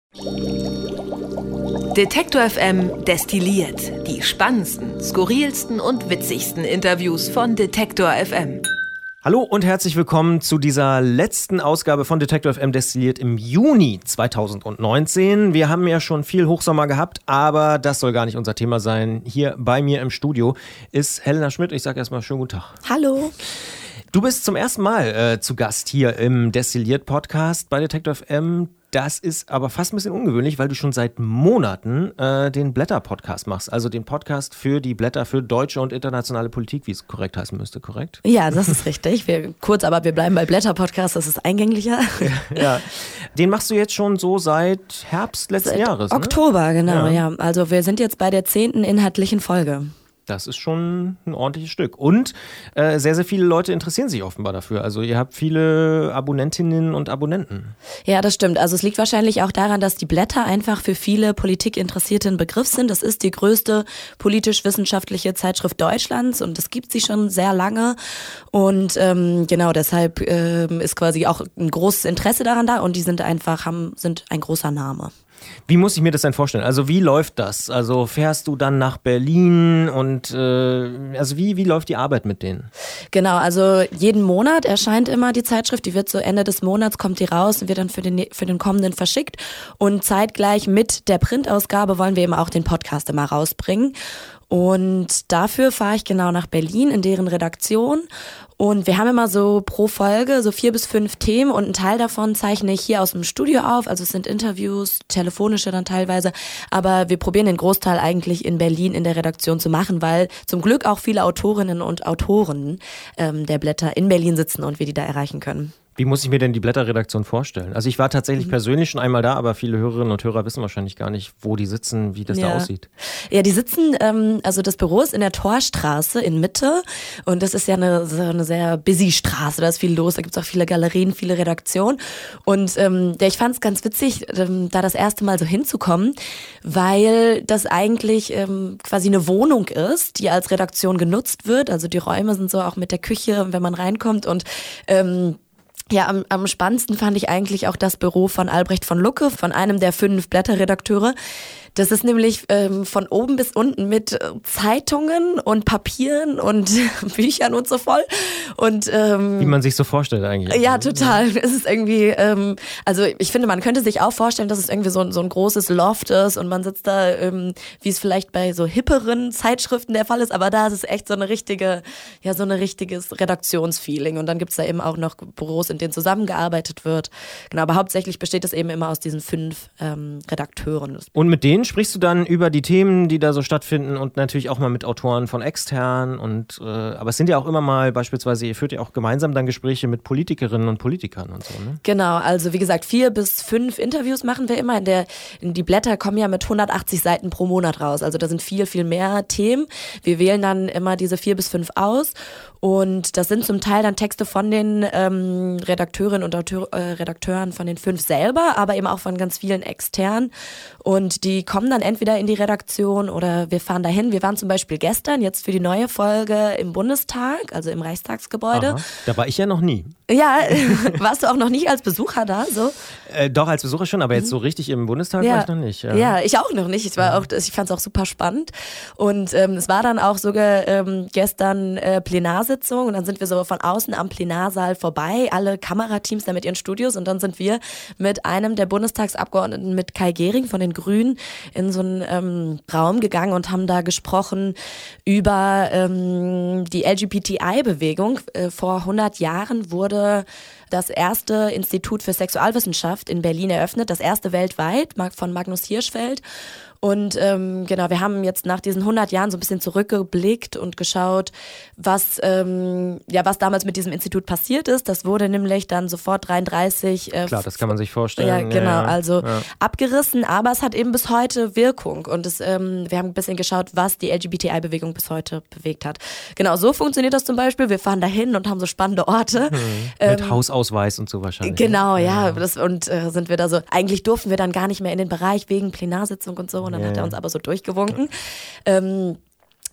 Detektor FM destilliert die spannendsten, skurrilsten und witzigsten Interviews von Detektor FM. Hallo und herzlich willkommen zu dieser letzten Ausgabe von Detektor FM destilliert im Juni 2019. Wir haben ja schon viel Hochsommer gehabt, aber das soll gar nicht unser Thema sein. Hier bei mir im Studio ist Helena Schmidt. Ich sage erstmal schönen guten Tag. Hallo. Du bist zum ersten Mal zu Gast hier im Destilliert-Podcast bei Detektor FM. Das ist aber fast ein bisschen ungewöhnlich, weil du schon seit Monaten den Blätter-Podcast machst. Also den Podcast für die Blätter für deutsche und internationale Politik, wie es korrekt heißen müsste, korrekt? Ja, das ist richtig. Wir bleiben bei Blätter-Podcast, das ist eingänglicher. Ja. Den machst du jetzt schon so seit Herbst letzten Jahres, Oktober, ne? Genau, ja. Also wir sind jetzt bei der 10. inhaltlichen Folge. Das ist schon ein ordentliches Stück. Und sehr, sehr viele Leute interessieren sich offenbar dafür. Also ihr habt viele Abonnentinnen und Abonnenten. Ja, das stimmt. Also es liegt wahrscheinlich auch daran, dass die Blätter einfach für viele Politikinteressierte ein Begriff sind. Das ist die größte politisch-wissenschaftliche Zeitschrift Deutschlands und das gibt sie schon sehr lange. Und genau deshalb ist quasi auch ein großes Interesse daran da und die sind ein großer Name. Wie muss ich mir das denn vorstellen? Also wie läuft das? Also fährst du dann nach Berlin und also wie läuft die Arbeit mit denen? Genau, also jeden Monat erscheint immer die Zeitschrift, die wird so Ende des Monats, kommt die raus und wird dann für den kommenden verschickt und zeitgleich mit der Printausgabe wollen wir eben auch den Podcast immer rausbringen. Und dafür fahre ich genau nach Berlin in deren Redaktion und wir haben immer so pro Folge so 4 bis 5 Themen und einen Teil davon zeichne ich hier aus dem Studio auf, also es sind Interviews, telefonische dann teilweise, aber wir probieren den Großteil eigentlich in Berlin in der Redaktion zu machen, weil zum Glück auch viele Autorinnen und Autoren der Blätter in Berlin sitzen und wir die da erreichen können. Wie muss ich mir denn die Blätterredaktion vorstellen? Also ich war tatsächlich persönlich schon einmal da, aber viele Hörerinnen und Hörer wissen wahrscheinlich gar nicht, wo die sitzen, wie das da aussieht. Ja, die sitzen, also das Büro ist in der Torstraße in Mitte und das ist ja eine sehr busy Straße, da ist viel los, da gibt es auch viele Galerien, viele Redaktionen und ich fand es ganz witzig, da das erste Mal so hinzukommen, weil das eigentlich quasi eine Wohnung ist, die als Redaktion genutzt wird, also die Räume sind so auch mit der Küche, wenn man reinkommt und ja, am spannendsten fand ich eigentlich auch das Büro von Albrecht von Lucke, von einem der 5 Blätterredakteure. Das ist nämlich von oben bis unten mit Zeitungen und Papieren und Büchern und so voll. Und wie man sich so vorstellt eigentlich. Ja, total. Es ist irgendwie, also ich finde, man könnte sich auch vorstellen, dass es irgendwie so ein großes Loft ist und man sitzt da, wie es vielleicht bei so hipperen Zeitschriften der Fall ist, aber da ist es echt so ein richtiges Redaktionsfeeling. Und dann gibt's da eben auch noch Büros, in denen zusammengearbeitet wird. Genau, aber hauptsächlich besteht es eben immer aus diesen 5 Redakteuren. Und mit denen sprichst du dann über die Themen, die da so stattfinden und natürlich auch mal mit Autoren von extern und aber es sind ja auch immer mal beispielsweise, ihr führt ja auch gemeinsam dann Gespräche mit Politikerinnen und Politikern und so, ne? Genau, also wie gesagt 4 bis 5 Interviews machen wir immer. Die Blätter kommen ja mit 180 Seiten pro Monat raus, also da sind viel, viel mehr Themen. Wir wählen dann immer diese 4 bis 5 aus und das sind zum Teil dann Texte von den Redakteurinnen und Redakteuren von den 5 selber, aber eben auch von ganz vielen externen und die kommen dann entweder in die Redaktion oder wir fahren dahin. Wir waren zum Beispiel gestern jetzt für die neue Folge im Bundestag, also im Reichstagsgebäude. Aha, da war ich ja noch nie. Ja, warst du auch noch nicht als Besucher da? So? Doch, als Besucher schon, aber jetzt so richtig im Bundestag war ich noch nicht. Ja, ich auch noch nicht. Ich fand es auch super spannend. Und es war dann auch sogar gestern Plenarsitzung und dann sind wir so von außen am Plenarsaal vorbei, alle Kamerateams da mit ihren Studios und dann sind wir mit einem der Bundestagsabgeordneten, mit Kai Gehring von den Grünen, in so einen Raum gegangen und haben da gesprochen über die LGBTI-Bewegung. Vor 100 Jahren wurde das erste Institut für Sexualwissenschaft in Berlin eröffnet, das erste weltweit von Magnus Hirschfeld. Und genau, wir haben jetzt nach diesen 100 Jahren so ein bisschen zurückgeblickt und geschaut, was damals mit diesem Institut passiert ist. Das wurde nämlich dann sofort 33 klar, das kann man sich vorstellen. Ja, genau, abgerissen, aber es hat eben bis heute Wirkung. Und wir haben ein bisschen geschaut, was die LGBTI-Bewegung bis heute bewegt hat. Genau, so funktioniert das zum Beispiel. Wir fahren dahin und haben so spannende Orte. Mit Hausausweis und so wahrscheinlich. Genau, ja. Sind wir da so, eigentlich durften wir dann gar nicht mehr in den Bereich wegen Plenarsitzung und so. Und dann hat er uns aber so durchgewunken.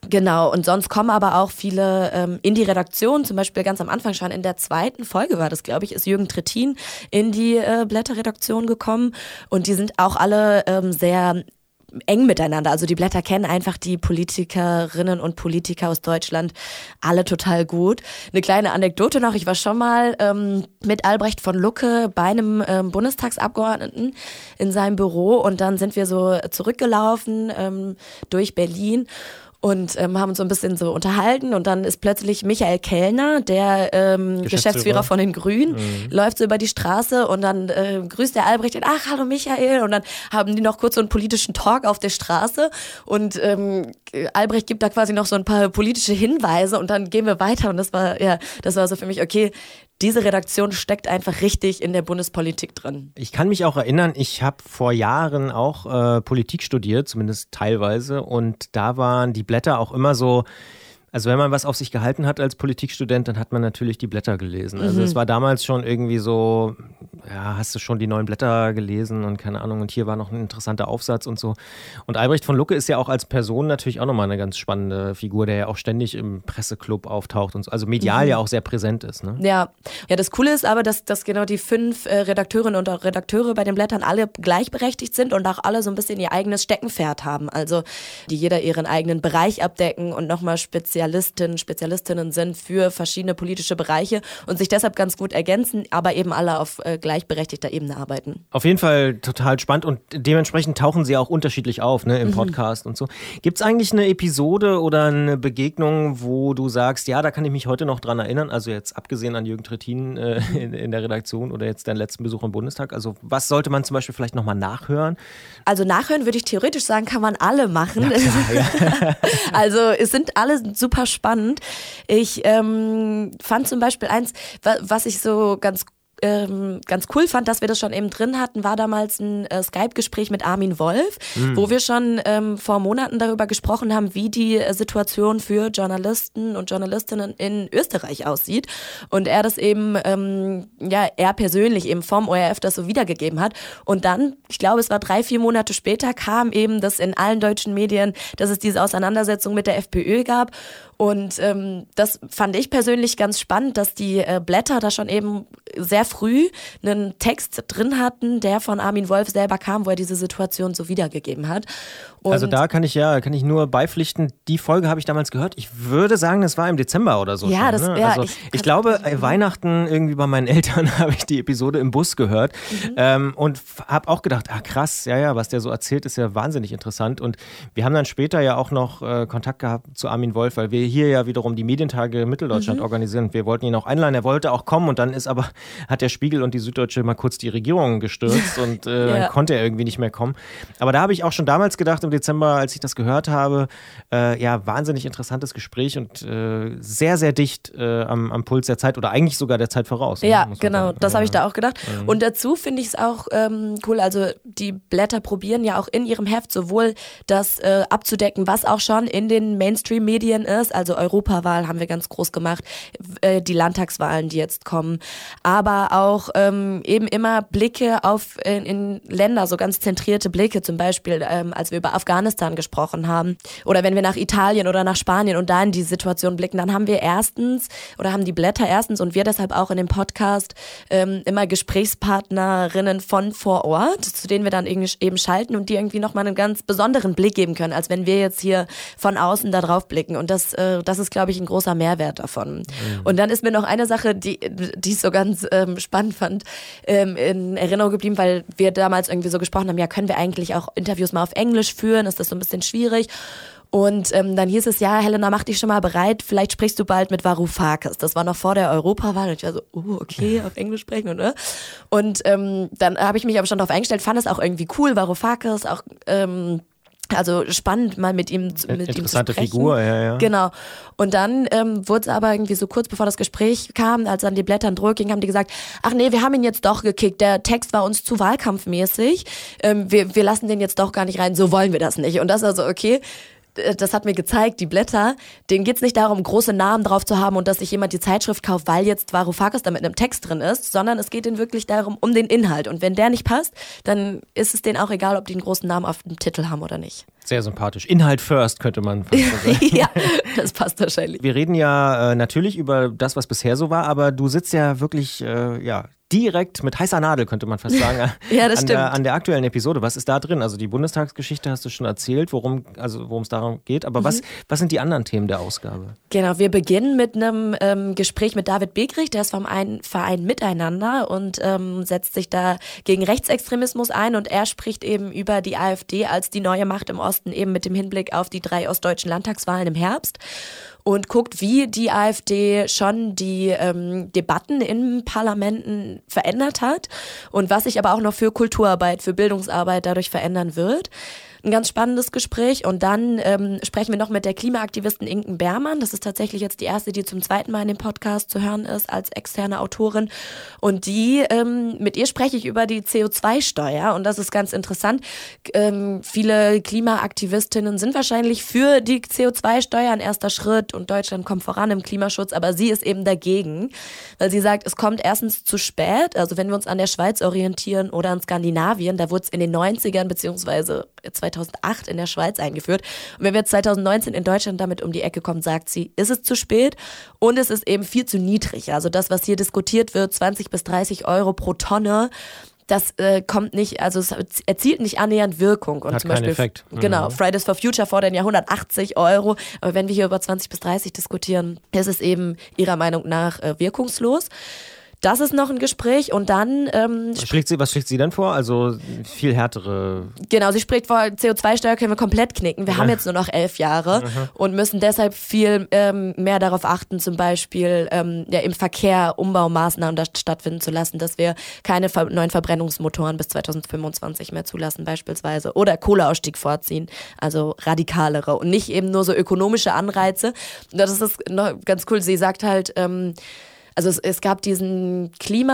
Genau, und sonst kommen aber auch viele in die Redaktion, zum Beispiel ganz am Anfang schon in der 2. Folge war das, glaube ich, ist Jürgen Trittin in die Blätter-Redaktion gekommen und die sind auch alle sehr eng miteinander. Also die Blätter kennen einfach die Politikerinnen und Politiker aus Deutschland alle total gut. Eine kleine Anekdote noch, ich war schon mal mit Albrecht von Lucke bei einem Bundestagsabgeordneten in seinem Büro und dann sind wir so zurückgelaufen durch Berlin und haben uns so ein bisschen so unterhalten und dann ist plötzlich Michael Kellner, der Geschäftsführer von den Grünen, läuft so über die Straße und dann grüßt der Albrecht ihn, ach, hallo Michael, und dann haben die noch kurz so einen politischen Talk auf der Straße und Albrecht gibt da quasi noch so ein paar politische Hinweise und dann gehen wir weiter und das war so für mich, okay, diese Redaktion steckt einfach richtig in der Bundespolitik drin. Ich kann mich auch erinnern, ich habe vor Jahren auch Politik studiert, zumindest teilweise. Und da waren die Blätter auch immer so, also wenn man was auf sich gehalten hat als Politikstudent, dann hat man natürlich die Blätter gelesen. Also es war damals schon irgendwie so, ja, hast du schon die neuen Blätter gelesen und keine Ahnung. Und hier war noch ein interessanter Aufsatz und so. Und Albrecht von Lucke ist ja auch als Person natürlich auch nochmal eine ganz spannende Figur, der ja auch ständig im Presseclub auftaucht und so. Also medial ja auch sehr präsent ist. Ne? Ja, das Coole ist aber, dass genau die 5 Redakteurinnen und auch Redakteure bei den Blättern alle gleichberechtigt sind und auch alle so ein bisschen ihr eigenes Steckenpferd haben. Also die jeder ihren eigenen Bereich abdecken und nochmal Spezialistinnen sind für verschiedene politische Bereiche und sich deshalb ganz gut ergänzen, aber eben alle auf gleichberechtigter Ebene arbeiten. Auf jeden Fall total spannend und dementsprechend tauchen sie auch unterschiedlich auf, ne, im Podcast und so. Gibt es eigentlich eine Episode oder eine Begegnung, wo du sagst, ja, da kann ich mich heute noch dran erinnern, also jetzt abgesehen an Jürgen Trittin in der Redaktion oder jetzt deinen letzten Besuch im Bundestag, also was sollte man zum Beispiel vielleicht nochmal nachhören? Also nachhören würde ich theoretisch sagen, kann man alle machen. Ja, klar, ja. Also es sind alle super spannend. Ich fand zum Beispiel eins, was ich so ganz cool fand, dass wir das schon eben drin hatten, war damals ein Skype-Gespräch mit Armin Wolf, wo wir schon vor Monaten darüber gesprochen haben, wie die Situation für Journalisten und Journalistinnen in Österreich aussieht und er das eben, er persönlich eben vom ORF das so wiedergegeben hat und dann, ich glaube es war 3-4 Monate später, kam eben das in allen deutschen Medien, dass es diese Auseinandersetzung mit der FPÖ gab und das fand ich persönlich ganz spannend, dass die Blätter da schon eben sehr früh einen Text drin hatten, der von Armin Wolf selber kam, wo er diese Situation so wiedergegeben hat. Und also da kann ich nur beipflichten, die Folge habe ich damals gehört. Ich würde sagen, das war im Dezember oder so. Ja, schon, ne? Also ich glaube, Weihnachten irgendwie bei meinen Eltern habe ich die Episode im Bus gehört und habe auch gedacht, krass, ja, was der so erzählt, ist ja wahnsinnig interessant. Und wir haben dann später ja auch noch Kontakt gehabt zu Armin Wolf, weil wir hier ja wiederum die Medientage Mitteldeutschland organisieren. Wir wollten ihn auch einladen, er wollte auch kommen und dann hat der Spiegel und die Süddeutsche mal kurz die Regierung gestürzt und dann konnte er irgendwie nicht mehr kommen. Aber da habe ich auch schon damals gedacht, im Dezember, als ich das gehört habe, wahnsinnig interessantes Gespräch und sehr, sehr dicht am Puls der Zeit oder eigentlich sogar der Zeit voraus. Ja, ne? Genau, das habe ich da auch gedacht. Und dazu finde ich es auch cool, also die Blätter probieren ja auch in ihrem Heft sowohl das abzudecken, was auch schon in den Mainstream-Medien ist, also Europawahl haben wir ganz groß gemacht, die Landtagswahlen, die jetzt kommen, aber auch eben immer Blicke auf in Länder, so ganz zentrierte Blicke, zum Beispiel als wir über Afghanistan gesprochen haben oder wenn wir nach Italien oder nach Spanien und da in die Situation blicken, dann haben wir haben die Blätter erstens und wir deshalb auch in dem Podcast immer Gesprächspartnerinnen von vor Ort, zu denen wir dann eben schalten und die irgendwie nochmal einen ganz besonderen Blick geben können, als wenn wir jetzt hier von außen da drauf blicken und das ist, glaube ich, ein großer Mehrwert davon. Und dann ist mir noch eine Sache, die ich so ganz spannend fand, in Erinnerung geblieben, weil wir damals irgendwie so gesprochen haben, ja, können wir eigentlich auch Interviews mal auf Englisch führen, ist das so ein bisschen schwierig? Und dann hieß es, ja, Helena, mach dich schon mal bereit, vielleicht sprichst du bald mit Varoufakis. Das war noch vor der Europawahl und ich war so, okay, auf Englisch sprechen und dann habe ich mich aber schon darauf eingestellt, fand es auch irgendwie cool, Varoufakis, auch also spannend, mal mit ihm zu sprechen. Interessante Figur, ja. Genau. Und dann wurde es aber irgendwie so kurz bevor das Gespräch kam, als dann die Blätter in Druck gingen, haben die gesagt, ach nee, wir haben ihn jetzt doch gekickt, der Text war uns zu wahlkampfmäßig, wir lassen den jetzt doch gar nicht rein, so wollen wir das nicht. Und das war so, okay, das hat mir gezeigt, die Blätter, denen geht es nicht darum, große Namen drauf zu haben und dass sich jemand die Zeitschrift kauft, weil jetzt Varoufakis da mit einem Text drin ist, sondern es geht ihnen wirklich darum, um den Inhalt. Und wenn der nicht passt, dann ist es denen auch egal, ob die einen großen Namen auf dem Titel haben oder nicht. Sehr sympathisch. Inhalt first, könnte man fast sagen. Ja, das passt wahrscheinlich. Wir reden ja natürlich über das, was bisher so war, aber du sitzt ja wirklich, direkt mit heißer Nadel, könnte man fast sagen, ja, das stimmt. An der aktuellen Episode. Was ist da drin? Also die Bundestagsgeschichte hast du schon erzählt, worum es darum geht. Aber was sind die anderen Themen der Ausgabe? Genau, wir beginnen mit einem Gespräch mit David Begrich, der ist vom Verein Miteinander und setzt sich da gegen Rechtsextremismus ein. Und er spricht eben über die AfD als die neue Macht im Osten, eben mit dem Hinblick auf die 3 ostdeutschen Landtagswahlen im Herbst. Und guckt, wie die AfD schon die Debatten in Parlamenten verändert hat und was sich aber auch noch für Kulturarbeit, für Bildungsarbeit dadurch verändern wird. Ein ganz spannendes Gespräch. Und dann sprechen wir noch mit der Klimaaktivistin Inken Bermann. Das ist tatsächlich jetzt die erste, die zum 2. Mal in dem Podcast zu hören ist, als externe Autorin. Und mit ihr spreche ich über die CO2-Steuer. Und das ist ganz interessant. Viele Klimaaktivistinnen sind wahrscheinlich für die CO2-Steuer, ein erster Schritt. Und Deutschland kommt voran im Klimaschutz. Aber sie ist eben dagegen, weil sie sagt, es kommt erstens zu spät. Also wenn wir uns an der Schweiz orientieren oder an Skandinavien, da wurde es in den 90ern beziehungsweise 2008 in der Schweiz eingeführt. Und wenn wir jetzt 2019 in Deutschland damit um die Ecke kommen, sagt sie, ist es zu spät und es ist eben viel zu niedrig. Also das, was hier diskutiert wird, 20 bis 30 Euro pro Tonne, das kommt nicht, also es erzielt nicht annähernd Wirkung. Und hat zum Beispiel, keinen Effekt. Genau, Fridays for Future fordern ja 180 Euro. Aber wenn wir hier über 20 bis 30 diskutieren, ist es eben ihrer Meinung nach wirkungslos. Das ist noch ein Gespräch und dann... Was schlägt sie denn vor? Also viel härtere... Genau, sie spricht vor, CO2-Steuer können wir komplett knicken. Wir haben jetzt nur noch 11 Jahre und müssen deshalb viel mehr darauf achten, zum Beispiel im Verkehr Umbaumaßnahmen stattfinden zu lassen, dass wir keine neuen Verbrennungsmotoren bis 2025 mehr zulassen beispielsweise oder Kohleausstieg vorziehen, also radikalere und nicht eben nur so ökonomische Anreize. Das ist noch ganz cool, sie sagt halt... Also es gab diesen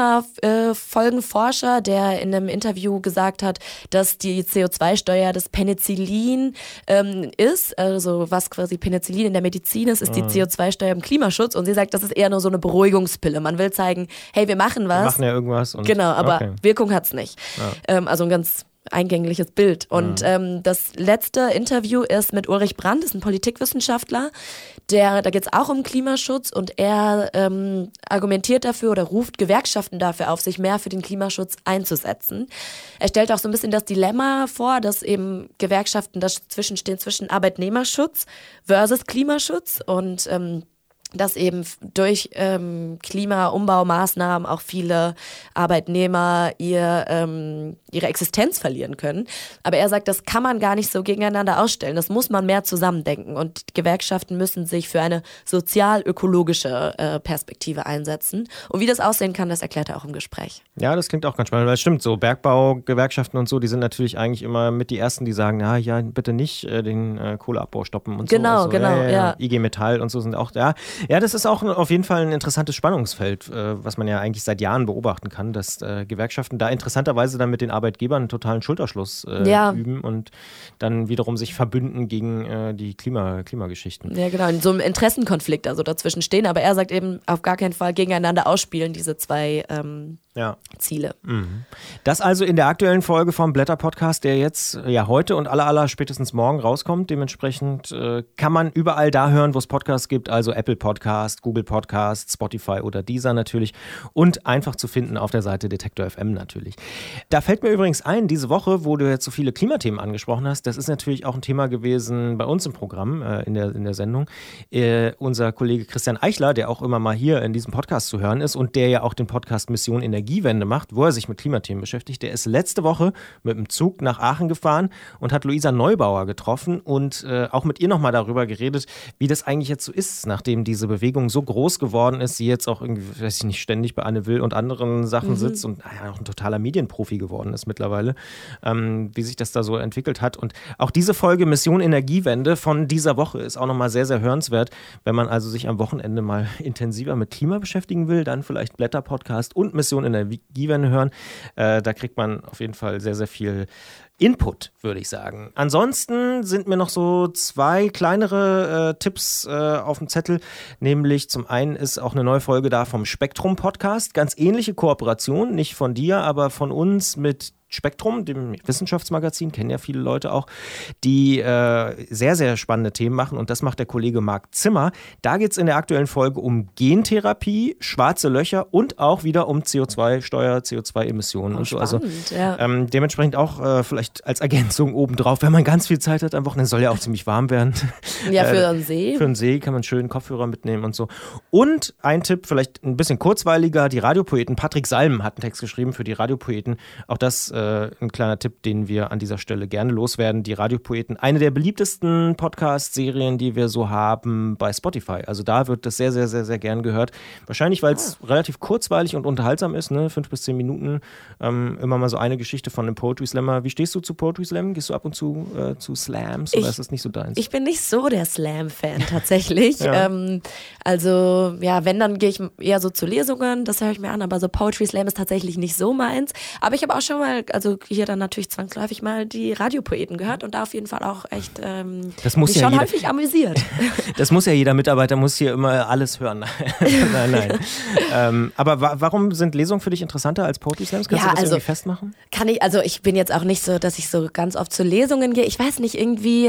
Klimafolgenforscher, der in einem Interview gesagt hat, dass die CO2-Steuer das Penicillin ist, also was quasi Penicillin in der Medizin ist die CO2-Steuer im Klimaschutz. Und sie sagt, das ist eher nur so eine Beruhigungspille. Man will zeigen, hey, wir machen was. Wir machen ja irgendwas. Genau, aber Wirkung hat's nicht. Ja. Also ein ganz eingängliches Bild. Und das letzte Interview ist mit Ulrich Brandt, ist ein Politikwissenschaftler, da geht es auch um Klimaschutz und er argumentiert dafür oder ruft Gewerkschaften dafür auf, sich mehr für den Klimaschutz einzusetzen. Er stellt auch so ein bisschen das Dilemma vor, dass eben Gewerkschaften dazwischen stehen zwischen Arbeitnehmerschutz versus Klimaschutz und dass eben durch Klimaumbaumaßnahmen auch viele Arbeitnehmer ihre Existenz verlieren können. Aber er sagt, das kann man gar nicht so gegeneinander ausstellen. Das muss man mehr zusammendenken. Und Gewerkschaften müssen sich für eine sozial-ökologische Perspektive einsetzen. Und wie das aussehen kann, das erklärt er auch im Gespräch. Ja, das klingt auch ganz spannend, weil es stimmt, so Bergbaugewerkschaften und so, die sind natürlich eigentlich immer mit die Ersten, die sagen, ja, bitte nicht den Kohleabbau stoppen und genau, so. Genau, ja. IG Metall und so sind auch da. Ja, das ist auch auf jeden Fall ein interessantes Spannungsfeld, was man ja eigentlich seit Jahren beobachten kann, dass Gewerkschaften da interessanterweise dann mit den Arbeitgebern einen totalen Schulterschluss üben und dann wiederum sich verbünden gegen die Klimageschichten. Ja, genau, in so einem Interessenkonflikt also dazwischen stehen, aber er sagt eben auf gar keinen Fall gegeneinander ausspielen, diese zwei Ziele. Mhm. Das also in der aktuellen Folge vom Blätter-Podcast, der jetzt heute und aller spätestens morgen rauskommt. Dementsprechend kann man überall da hören, wo es Podcasts gibt, also Apple Podcast, Google Podcast, Spotify oder Deezer natürlich und einfach zu finden auf der Seite Detektor FM natürlich. Da fällt mir übrigens ein, diese Woche, wo du jetzt so viele Klimathemen angesprochen hast, das ist natürlich auch ein Thema gewesen bei uns im Programm, in der Sendung. Unser Kollege Christian Eichler, der auch immer mal hier in diesem Podcast zu hören ist und der ja auch den Podcast Mission Energiewende macht, wo er sich mit Klimathemen beschäftigt, der ist letzte Woche mit dem Zug nach Aachen gefahren und hat Luisa Neubauer getroffen und auch mit ihr nochmal darüber geredet, wie das eigentlich jetzt so ist, nachdem diese Bewegung so groß geworden ist, sie jetzt auch irgendwie, weiß ich nicht, ständig bei Anne Will und anderen Sachen sitzt und auch ein totaler Medienprofi geworden ist mittlerweile, wie sich das da so entwickelt hat. Und auch diese Folge Mission Energiewende von dieser Woche ist auch nochmal sehr, sehr hörenswert. Wenn man also sich am Wochenende mal intensiver mit Klima beschäftigen will, dann vielleicht Blätter-Podcast und Mission Energiewende hören. Da kriegt man auf jeden Fall sehr, sehr viel Input, würde ich sagen. Ansonsten sind mir noch so 2 kleinere Tipps auf dem Zettel, nämlich zum einen ist auch eine neue Folge da vom Spektrum-Podcast, ganz ähnliche Kooperation, nicht von dir, aber von uns mit Spektrum, dem Wissenschaftsmagazin, kennen ja viele Leute auch, die sehr, sehr spannende Themen machen und das macht der Kollege Marc Zimmer. Da geht es in der aktuellen Folge um Gentherapie, schwarze Löcher und auch wieder um CO2-Steuer, CO2-Emissionen und so. Spannend, also ja. Dementsprechend auch vielleicht als Ergänzung obendrauf, wenn man ganz viel Zeit hat am Wochenende, soll ja auch ziemlich warm werden. Ja, für einen See. Für einen See kann man schön Kopfhörer mitnehmen und so. Und ein Tipp, vielleicht ein bisschen kurzweiliger, die Radiopoeten, Patrick Salm hat einen Text geschrieben für die Radiopoeten. Auch das ein kleiner Tipp, den wir an dieser Stelle gerne loswerden. Die Radiopoeten, eine der beliebtesten Podcast-Serien, die wir so haben bei Spotify. Also da wird das sehr, sehr, sehr, sehr gern gehört. Wahrscheinlich, weil es relativ kurzweilig und unterhaltsam ist, ne? 5 bis 10 Minuten. Immer mal so eine Geschichte von einem Poetry Slammer. Wie stehst du zu Poetry Slam? Gehst du ab und zu Slams oder ist das nicht so deins? Ich bin nicht so der Slam-Fan tatsächlich. Ja. Also, ja, wenn, dann gehe ich eher so zu Lesungen, das höre ich mir an, aber so Poetry Slam ist tatsächlich nicht so meins. Aber ich habe auch schon mal, also hier dann natürlich zwangsläufig mal die Radiopoeten gehört und da auf jeden Fall auch echt das muss mich ja schon jeder, häufig amüsiert. Das muss ja jeder Mitarbeiter, muss hier immer alles hören. Nein. Aber warum sind Lesungen für dich interessanter als Poetry Slams? Kannst du das irgendwie festmachen? Ich bin jetzt auch nicht so, dass ich so ganz oft zu Lesungen gehe. Ich weiß nicht, irgendwie,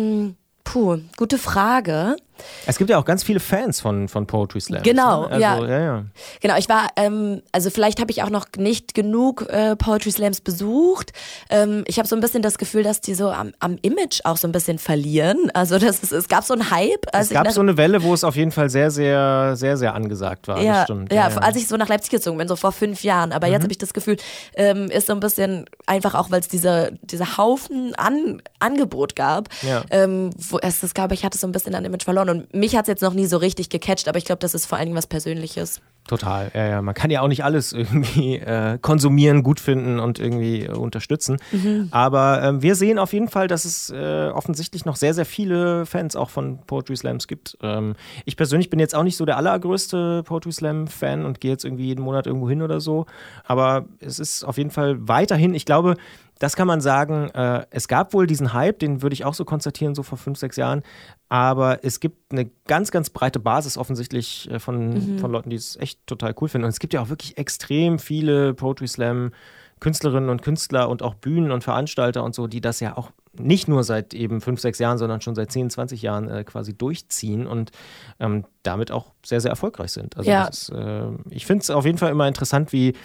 gute Frage. Es gibt ja auch ganz viele Fans von Poetry Slams. Genau, ne? Also, ja. Genau, ich war, also vielleicht habe ich auch noch nicht genug Poetry Slams besucht. Ich habe so ein bisschen das Gefühl, dass die so am Image auch so ein bisschen verlieren. Also es gab so einen Hype. Es gab so eine Welle, wo es auf jeden Fall sehr, sehr, sehr, sehr angesagt war. Ja, das stimmt. Ja, als ich so nach Leipzig gezogen bin, so vor 5 Jahren. Aber jetzt habe ich das Gefühl, ist so ein bisschen einfach auch, weil es diese Haufen Angebot gab. Ja. Das glaube ich, hatte so ein bisschen an Image verloren. Und mich hat es jetzt noch nie so richtig gecatcht, aber ich glaube, das ist vor allen Dingen was Persönliches. Total, ja. Man kann ja auch nicht alles irgendwie konsumieren, gut finden und irgendwie unterstützen. Aber wir sehen auf jeden Fall, dass es offensichtlich noch sehr, sehr viele Fans auch von Poetry Slams gibt. Ich persönlich bin jetzt auch nicht so der allergrößte Poetry Slam-Fan und gehe jetzt irgendwie jeden Monat irgendwo hin oder so. Aber es ist auf jeden Fall weiterhin, ich glaube, das kann man sagen, es gab wohl diesen Hype, den würde ich auch so konstatieren, so vor 5, 6 Jahren. Aber es gibt eine ganz, ganz breite Basis offensichtlich von Leuten, die es echt total cool finden. Und es gibt ja auch wirklich extrem viele Poetry Slam Künstlerinnen und Künstler und auch Bühnen und Veranstalter und so, die das ja auch nicht nur seit eben 5, 6 Jahren, sondern schon seit 10, 20 Jahren quasi durchziehen und damit auch sehr, sehr erfolgreich sind. Also ja. Ich finde es auf jeden Fall immer interessant, wie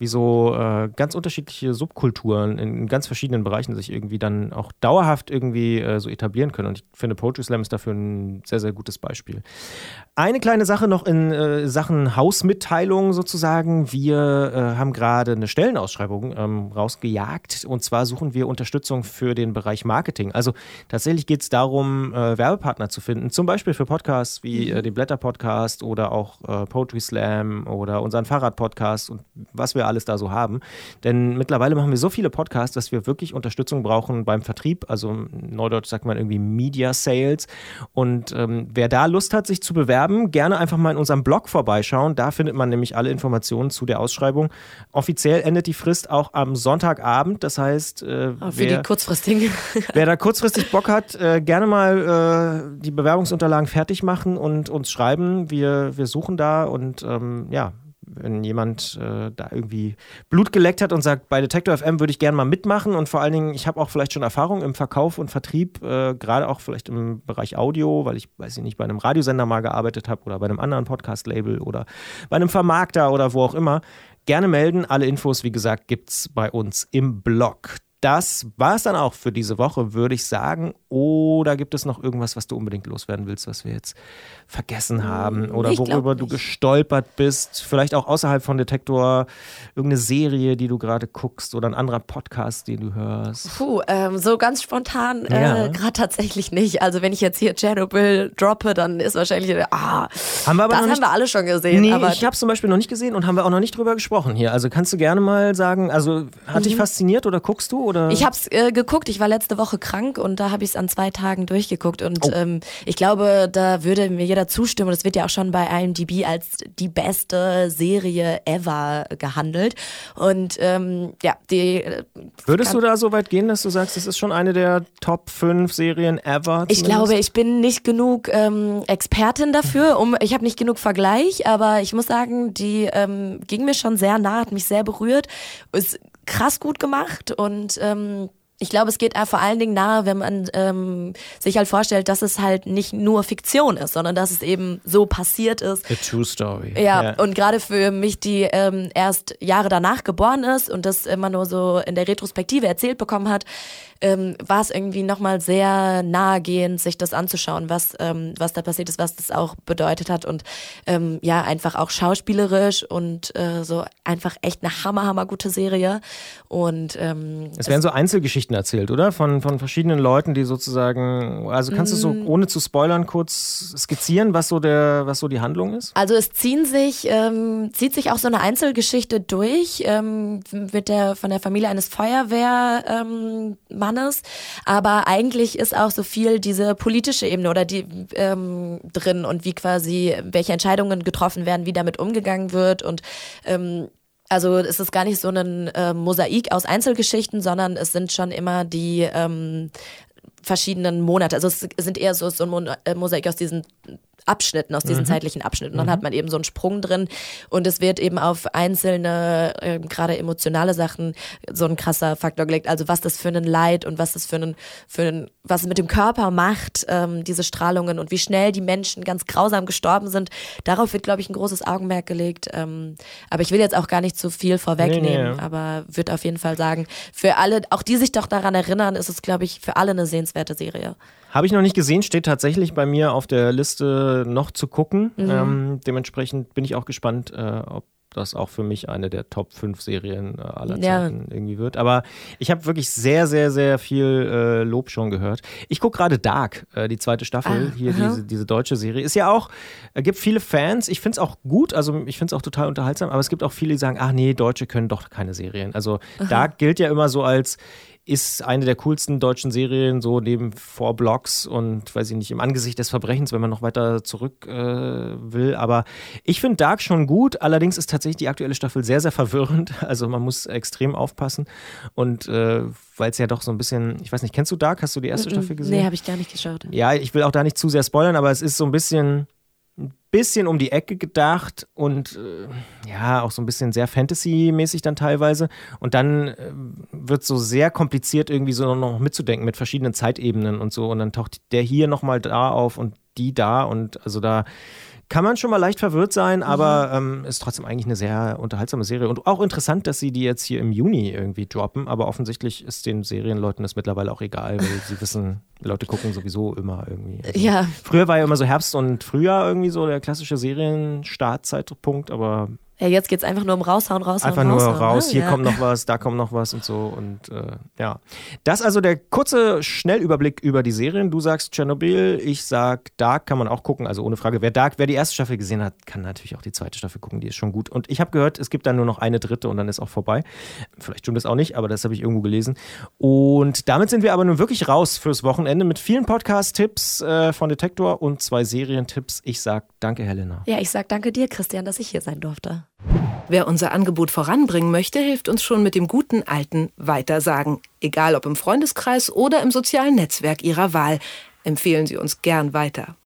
so ganz unterschiedliche Subkulturen in ganz verschiedenen Bereichen sich irgendwie dann auch dauerhaft irgendwie so etablieren können. Und ich finde, Poetry Slam ist dafür ein sehr, sehr gutes Beispiel. Eine kleine Sache noch in Sachen Hausmitteilung sozusagen. Wir haben gerade eine Stellenausschreibung rausgejagt. Und zwar suchen wir Unterstützung für den Bereich Marketing. Also tatsächlich geht es darum, Werbepartner zu finden. Zum Beispiel für Podcasts wie den Blätter-Podcast oder auch Poetry Slam oder unseren Fahrrad-Podcast und was wir alles da so haben. Denn mittlerweile machen wir so viele Podcasts, dass wir wirklich Unterstützung brauchen beim Vertrieb. Also neudeutsch sagt man irgendwie Media Sales. Und wer da Lust hat, sich zu bewerben, gerne einfach mal in unserem Blog vorbeischauen. Da findet man nämlich alle Informationen zu der Ausschreibung. Offiziell endet die Frist auch am Sonntagabend. Das heißt, für die kurzfristigen. Wer da kurzfristig Bock hat, gerne mal die Bewerbungsunterlagen fertig machen und uns schreiben. Wir suchen da und wenn jemand da irgendwie Blut geleckt hat und sagt, bei Detektor FM würde ich gerne mal mitmachen und vor allen Dingen, ich habe auch vielleicht schon Erfahrung im Verkauf und Vertrieb, gerade auch vielleicht im Bereich Audio, weil ich, weiß ich nicht, bei einem Radiosender mal gearbeitet habe oder bei einem anderen Podcast-Label oder bei einem Vermarkter oder wo auch immer, gerne melden. Alle Infos, wie gesagt, gibt's bei uns im Blog. Das war es dann auch für diese Woche, würde ich sagen. Oder gibt es noch irgendwas, was du unbedingt loswerden willst, was wir jetzt vergessen haben? Oder worüber du gestolpert bist? Vielleicht auch außerhalb von Detektor irgendeine Serie, die du gerade guckst oder ein anderer Podcast, den du hörst? So ganz spontan gerade tatsächlich nicht. Also wenn ich jetzt hier Tschernobyl droppe, dann ist wahrscheinlich, haben wir alle schon gesehen. Nee, ich habe es zum Beispiel noch nicht gesehen und haben wir auch noch nicht drüber gesprochen hier. Also kannst du gerne mal sagen, also hat dich fasziniert oder guckst du? Oder? Ich habe es geguckt. Ich war letzte Woche krank und da habe ich es an 2 Tagen durchgeguckt. Und ich glaube, da würde mir jeder zustimmen. Das wird ja auch schon bei IMDb als die beste Serie ever gehandelt. Und Würdest du da so weit gehen, dass du sagst, das ist schon eine der Top 5 Serien ever? Ich glaube, ich bin nicht genug Expertin dafür. Ich habe nicht genug Vergleich, aber ich muss sagen, die ging mir schon sehr nah, hat mich sehr berührt. Ist krass gut gemacht und ich glaube, es geht vor allen Dingen nahe, wenn man sich halt vorstellt, dass es halt nicht nur Fiktion ist, sondern dass es eben so passiert ist. A true story. Ja, und gerade für mich, die erst Jahre danach geboren ist und das immer nur so in der Retrospektive erzählt bekommen hat, war es irgendwie nochmal sehr nahegehend, sich das anzuschauen, was da passiert ist, was das auch bedeutet hat und einfach auch schauspielerisch und so einfach echt eine hammergute Serie und es werden so Einzelgeschichten erzählt, oder? Von verschiedenen Leuten, die sozusagen, also kannst du so ohne zu spoilern kurz skizzieren, was so die Handlung ist? Also es zieht sich auch so eine Einzelgeschichte durch von der Familie eines Feuerwehrmannes, aber eigentlich ist auch so viel diese politische Ebene oder die drin und wie quasi welche Entscheidungen getroffen werden, wie damit umgegangen wird und also es ist gar nicht so ein Mosaik aus Einzelgeschichten, sondern es sind schon immer die verschiedenen Monate. Also es sind eher so ein Mosaik aus diesen Abschnitten, aus diesen zeitlichen Abschnitten. Dann hat man eben so einen Sprung drin und es wird eben auf einzelne, gerade emotionale Sachen so ein krasser Faktor gelegt. Also was das für ein Leid und was das was es mit dem Körper macht, diese Strahlungen und wie schnell die Menschen ganz grausam gestorben sind. Darauf wird, glaube ich, ein großes Augenmerk gelegt. Aber ich will jetzt auch gar nicht zu viel vorwegnehmen, aber würde auf jeden Fall sagen, für alle, auch die sich doch daran erinnern, ist es, glaube ich, für alle eine sehenswerte Serie. Habe ich noch nicht gesehen, steht tatsächlich bei mir auf der Liste noch zu gucken. Dementsprechend bin ich auch gespannt, ob das auch für mich eine der Top 5 Serien aller Zeiten irgendwie wird. Aber ich habe wirklich sehr, sehr, sehr viel Lob schon gehört. Ich gucke gerade Dark, die 2. Staffel, diese deutsche Serie. Ist ja auch, gibt viele Fans. Ich finde es auch gut, also ich finde es auch total unterhaltsam, aber es gibt auch viele, die sagen, nee, Deutsche können doch keine Serien. Also Dark gilt ja immer so als ist eine der coolsten deutschen Serien, so neben 4 Blocks und, weiß ich nicht, im Angesicht des Verbrechens, wenn man noch weiter zurück will. Aber ich finde Dark schon gut, allerdings ist tatsächlich die aktuelle Staffel sehr, sehr verwirrend. Also man muss extrem aufpassen und weil es ja doch so ein bisschen, ich weiß nicht, kennst du Dark? Hast du die erste Staffel gesehen? Nee, habe ich gar nicht geschaut. Ja, ich will auch da nicht zu sehr spoilern, aber es ist so ein bisschen um die Ecke gedacht und auch so ein bisschen sehr Fantasy-mäßig dann teilweise. Und dann wird so sehr kompliziert irgendwie so noch mitzudenken mit verschiedenen Zeitebenen und so. Und dann taucht der hier nochmal da auf und die da. Und also da kann man schon mal leicht verwirrt sein, aber ist trotzdem eigentlich eine sehr unterhaltsame Serie. Und auch interessant, dass sie die jetzt hier im Juni irgendwie droppen. Aber offensichtlich ist den Serienleuten das mittlerweile auch egal, weil sie wissen, Leute gucken sowieso immer irgendwie. Also früher war ja immer so Herbst und Frühjahr irgendwie so der klassische Serienstartzeitpunkt, aber Ja, jetzt geht's einfach nur um raushauen. Einfach nur raus, hier kommt noch was, da kommt noch was und so. Und ja. Das also der kurze Schnellüberblick über die Serien. Du sagst Tschernobyl, ich sag Dark, kann man auch gucken. Also ohne Frage, wer die erste Staffel gesehen hat, kann natürlich auch die zweite Staffel gucken, die ist schon gut. Und ich habe gehört, es gibt dann nur noch eine dritte und dann ist auch vorbei. Vielleicht stimmt das auch nicht, aber das habe ich irgendwo gelesen. Und damit sind wir aber nun wirklich raus fürs Wochenende mit vielen Podcast-Tipps von Detektor und 2 Serientipps. Ich sag danke, Helena. Ja, ich sag danke dir, Christian, dass ich hier sein durfte. Wer unser Angebot voranbringen möchte, hilft uns schon mit dem guten alten Weitersagen. Egal ob im Freundeskreis oder im sozialen Netzwerk Ihrer Wahl. Empfehlen Sie uns gern weiter.